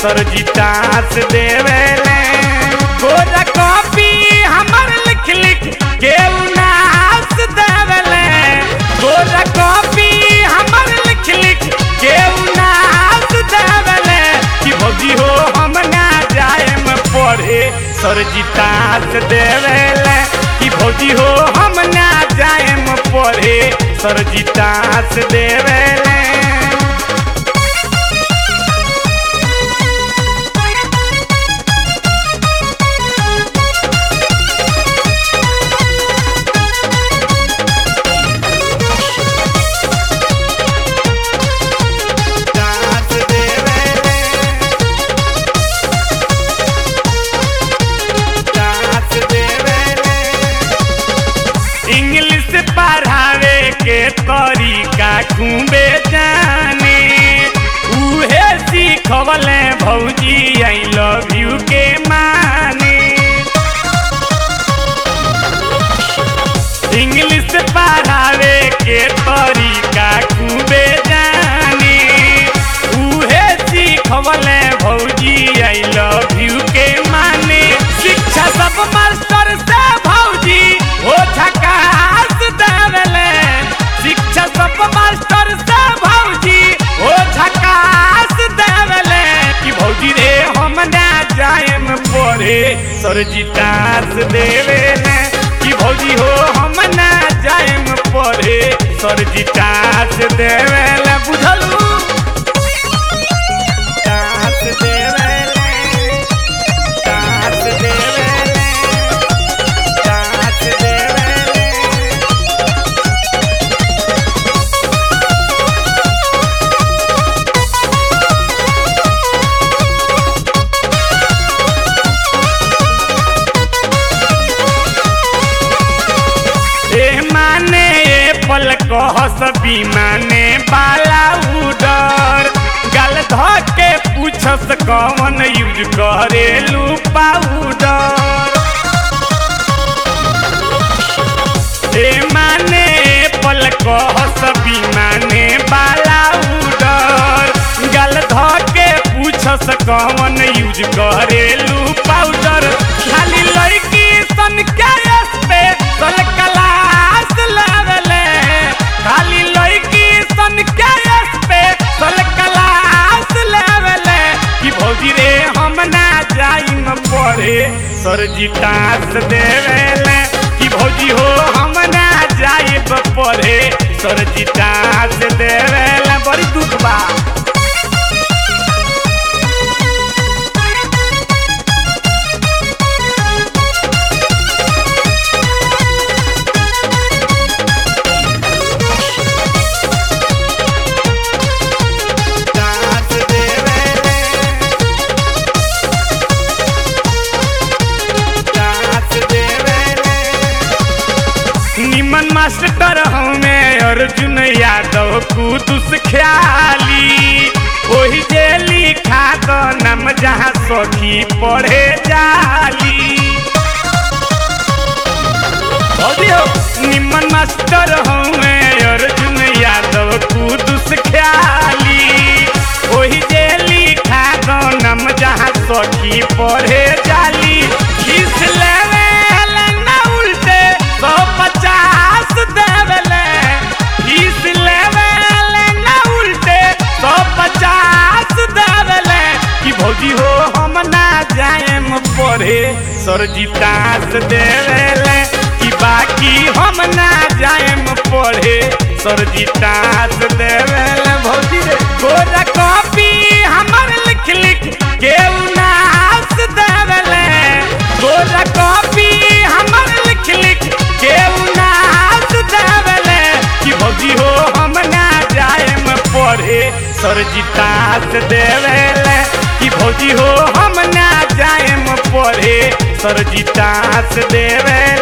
सरजीता से देवेले गोरा कॉपी हमर लिख लिख के उनास देवेले गोरा कॉपी हमर लिख लिख के उनास देवेले कि भौजी हो हम ना जाएम पढ़े सरजीता से देवेले कि भौजी हो हम ना जाएम पढ़े सरजीता से देवेले पढ़ावे के तरीका खूबे जाने उहे सीखवले भौजी आई लव यू के माने इंग्लिश पढ़ावे के तरीका खूबे जाने उहे सीखवले भौजी आई लव यू के माने शिक्षा सब मास्टर से भौजी हो झकास देवेले शिक्षा सब मास्टर से भौजी हो झकास देवेले कि भौजी रे हम ना जाएम पढ़े सरजीता से देवेले कि भौजी हो हम ना जाएम पढ़े सरजीता से देवेले बुझलू पल कहस बिमाने बाला उडर गल धके पूछस कौन यूज करेलू पाउडर ए माने पल कहस बिमाने बाला उडर गल धके पूछस कौन यूज करेलू पाउडर खाली लड़की सन के पे सल क्लास लेवले खाली लड़की सन के पे सल क्लास लेवले कि भौजी रे हम ना जाइम पढ़े सरजीता से देवेले कि भौजी हो हम ना जाइब पढ़े सरजीता से देवेले बड़ी दुख बा निमन मास्टर हमें अर्जुन यादव कुदुस ख्याली वही जे लिखा तो नाम जहाँ सखी पढ़े जाली निमन मास्टर हमें अर्जुन यादव कुदुस ख्याली वही जे लिखा तो नाम जहाँ सखी पढ़े जाली किस लेवे ना उल्टे 150 देवेले फीस लेवेले ना उल्टे 150 देवेले कि भौजी हो हम ना जाएम पढ़े सरजीता से देवेले कि बाकी हम ना जाएम पढ़े सरजीता से देवेले भौजी रे गोरा कॉपी हमर लिख लिख के उनास देवेले गोरा कॉपी हमर लिख लिख के उनास देवेले कि भौजी हो हम ना जाएम पढ़े सरजीता से देवेले कि भौजी हो हम ना जाएम पढ़े सरजीता से देवेले